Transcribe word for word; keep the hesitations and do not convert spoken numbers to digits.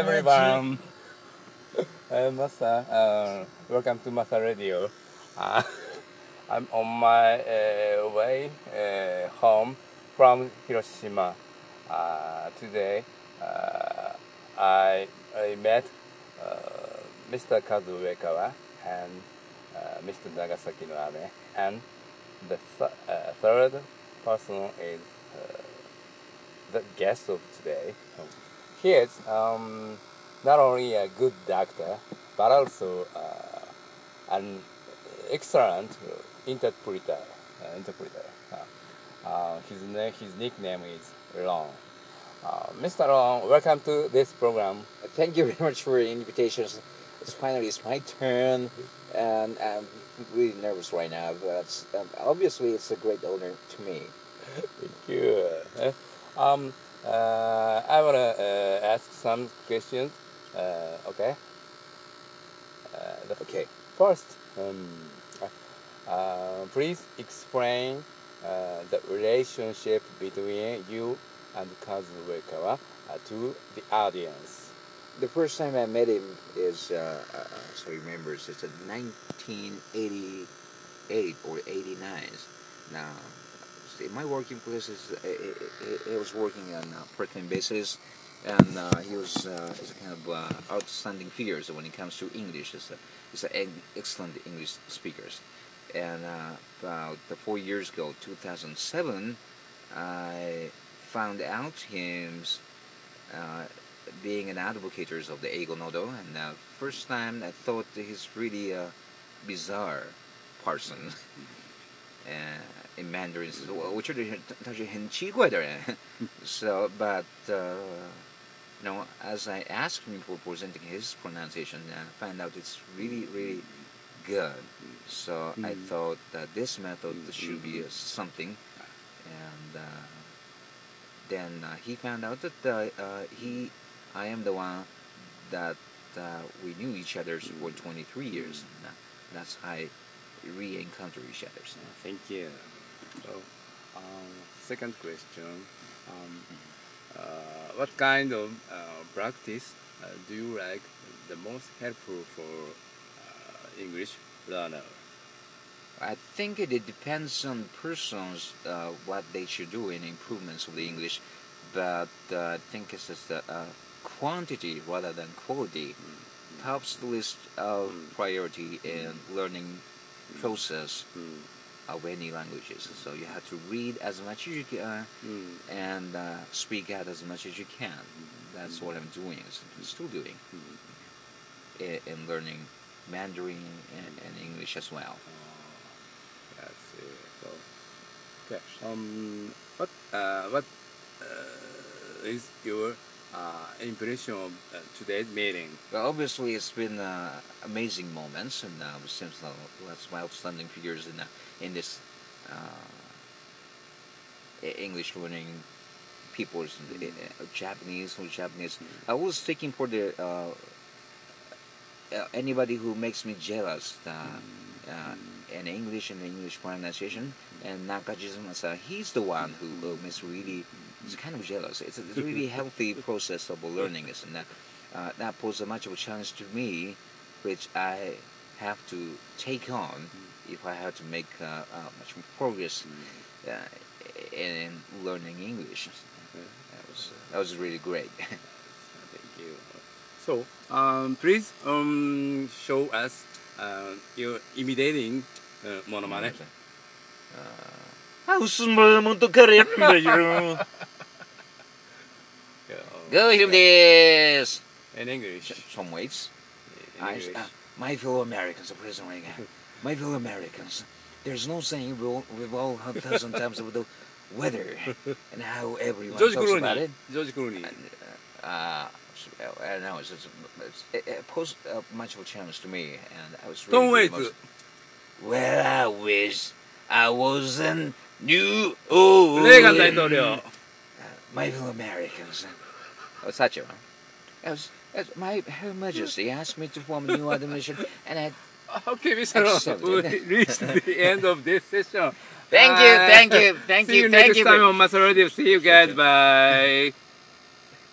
everyone. I'm Masa. Uh, welcome to Masa Radio. Uh, I'm on my uh, way uh, home from Hiroshima. Uh, today, uh, I, I met uh, Mister Kazuo Uekawa and uh, Mister Nagasaki no Abe, and the th- uh, third person is uh, the guest of today. He is um, not only a good doctor, but also uh, an excellent interpreter. Uh, interpreter. Uh, uh, his, na- his nickname is Long. Uh, Mister Long, welcome to this program. Thank you very much for the invitation. It's finally it's my turn, and I'm really nervous right now. But um, obviously, it's a great honor to me. Thank you. Uh, Um, uh, I wanna uh, ask some questions. Uh, okay. Uh, the Okay. first, um, uh, please explain uh, the relationship between you and Kazuo Uekawa uh, to the audience. The first time I met him is, uh, uh, so he remembers, it's in nineteen eighty-eight or eighty-nine. Now, see, my working place is, he, he was working on a part-time basis, and uh, he was uh, he's a kind of uh, outstanding figure so when it comes to English. He's, a, he's an excellent English speaker. And uh, about four years ago, two thousand seven, I found out him uh, being an advocate of the Eigo Nodo, and uh, first time I thought he's really a bizarre person. uh, in Mandarin, so, 我觉得他是很奇怪的人. So, but uh, you know, as I asked him for presenting his pronunciation, I found out it's really, really good. So I thought that this method should be uh, something, and uh, then uh, he found out that uh, uh, he, I am the one that uh, we knew each other for twenty-three years. And, uh, that's how I re-encountered each other. Thank you. So, um, second question. Um, uh, what kind of uh, practice uh, do you like the most helpful for uh, English learner? I think it, it depends on persons uh, what they should do in improvements of the English, but uh, I think it's just the uh, quantity rather than quality Mm. tops the list of Mm. priority in learning process Mm. of any languages. So you have to read as much as you can Mm. and uh, speak out as much as you can. That's what I'm doing, still doing in, in learning Mandarin and, and English as well. That's it. So, okay. Um, what uh, what uh, is your uh, impression of uh, today's meeting? Well, obviously, it's been uh, amazing moments, and uh, since uh, lots of outstanding figures in uh, in this uh, English learning people, uh, Japanese or Japanese. I was thinking for the uh, uh, anybody who makes me jealous. Uh, uh, in English and English pronunciation, and Nakajima-san, he's the one who uh, is really is kind of jealous. It's a, it's a really healthy process of learning, and that uh, that poses much of a challenge to me, which I have to take on if I have to make uh, uh, much more progress uh, in learning English. That was that was really great. Thank you. So, um, please um, show us uh, your imitating uh, monomane. Go him this. In English. Some weights. In I, English. uh, my fellow Americans, the President Reagan. My fellow Americans. There's no saying we've all, we've all heard a thousand times about the weather and how everyone George talks Clooney. about it. George Clooney. Uh, I don't know. It's, it's, it's, it, it posed uh, much of a challenge to me, and I was Tom really. Waits. Well, I wish I was in New Orleans. レーガン大統領。 My fellow Americans. Oh, Sacho. As, as my Her Majesty asked me to form a new administration, and I. Okay, Mister Long, we reached the end of this session. Thank you, thank you, thank See you, you thank next you. time on Master Radio. See you guys. Bye.